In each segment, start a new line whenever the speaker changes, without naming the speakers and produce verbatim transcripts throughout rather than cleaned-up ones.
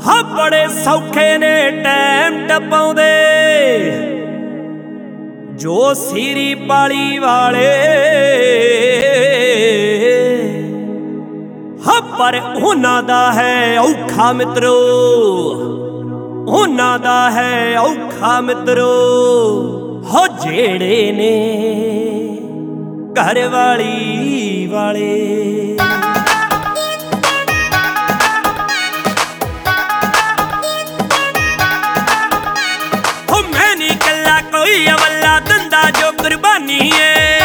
ਹਾਂ ਬੜੇ ਸੌਖੇ ਨੇ ਟਾਈਮ ਟਪਾਉਂਦੇ ਜੋ ਸੀਰੀ ਪਾਲੀ ਵਾਲੇ ਹਾਂ ਪਰ ਉਹਨਾਂ ਦਾ ਹੈ ਔਖਾ ਮਿੱਤਰੋ, ਉਹਨਾਂ ਦਾ ਹੈ ਔਖਾ ਮਿੱਤਰੋ ਹੋ ਜਿਹੜੇ ਨੇ ਘਰ ਵਾਲੀ ਵਾਲੇ। ਹੋ ਮੈਂ ਨੀ ਕੱਲਾ ਕੋਈ ਅਵੱਲਾ ਦੰਦਾ ਜੋ ਕੁਰਬਾਨੀ ਏ,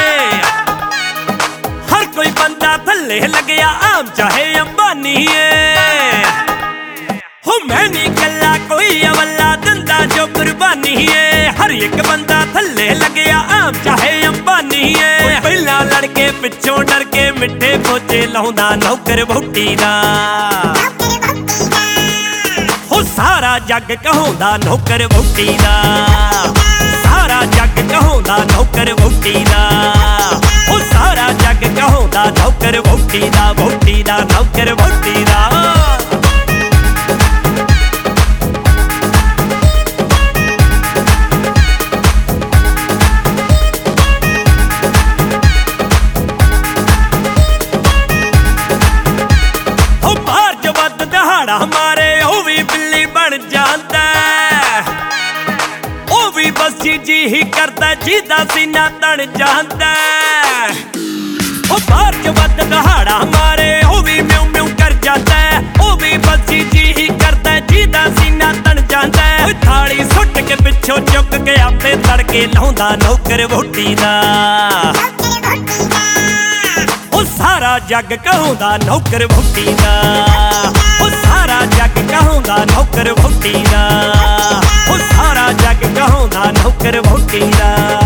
ਹਰ ਕੋਈ ਬੰਦਾ ਥੱਲੇ ਲੱਗਿਆ ਆਮ ਚਾਹੇ ਅੰਬਾਨੀ ਏ। ਹੋ ਮੈਂ ਨੀ ਕੱਲਾ ਕੋਈ ਅਵੱਲਾ ਦੰਦਾ ਜੋ ਕੁਰਬਾਨੀ ਏ, ਹਰ ਇੱਕ ਬੰਦਾ ਥੱਲੇ ਲੱਗਿਆ ਆਮ ਚਾਹੇ ਅੰਬਾਨੀ ਏ। ਪਹਿਲਾਂ ਲੜ ਕੇ ਪਿੱਛੋਂ ਡਰ ਕੇ ਮਿੱਠੇ ਪੋਚੇ ਲਾਉਂਦਾ ਨੌਕਰ ਵਹੁਟੀ ਦਾ, ਹੋ ਸਾਰਾ ਜੱਗ ਕਹਾਉਂਦਾ ਨੌਕਰ ਵਹੁਟੀ ਦਾ, ਸਾਰਾ ਜੱਗ ਕਹਾਉਂਦਾ ਨੌਕਰ ਵਹੁਟੀ ਦਾ, ਹੋ ਸਾਰਾ ਜੱਗ ਕਹਾਉਂਦਾ ਨੌਕਰ ਵਹੁਟੀ ਦਾ, ਵਹੁਟੀ ਦਾ ਨੌਕਰ ਵਹੁਟੀ ਦਾ। ਹਮਾਰੇ ਉਹ ਵੀ ਬਿੱਲੀ ਬਣ ਜਾਂਦਾ, ਉਹ ਵੀ ਬਸ ਜੀ ਜੀ ਹੀ ਕਰਦਾ ਜਿਹਦਾ ਸੀਨਾ ਤਣ ਜਾਂਦਾ। ਉਹ ਬਾਹਰ ਚ ਵੱਧ ਦਹਾੜਾ ਮਾਰੇ ਉਹ ਵੀ ਮਿਉ ਮਿਉ ਕਰ ਜਾਂਦਾ, ਉਹ ਵੀ ਬਸ ਜੀ ਜੀ ਹੀ ਕਰਦਾ ਜਿਹਦਾ ਸੀਨਾ ਤਣ ਜਾਂਦਾ। ਉਹ ਥਾਲੀ ਸੁੱਟ ਕੇ ਪਿੱਛੋਂ ਚੁੱਕ ਕੇ ਆਪੇ ਤੜਕੇ ਲਾਉਂਦਾ ਨੌਕਰ ਵਹੁਟੀ ਦਾ, ਉਹ ਸਾਰਾ ਜੱਗ ਕਹਾਉਂਦਾ ਨੌਕਰ ਵਹੁਟੀ ਦਾ, ਉਹ ਸਾਰਾ ਜੱਗ ਕਹਾਉਂਦਾ ਨੌਕਰ ਵਹੁਟੀ ਦਾ, ਉਹ ਸਾਰਾ ਜੱਗ ਕਹਾਉਂਦਾ ਨੌਕਰ ਵਹੁਟੀ ਦਾ।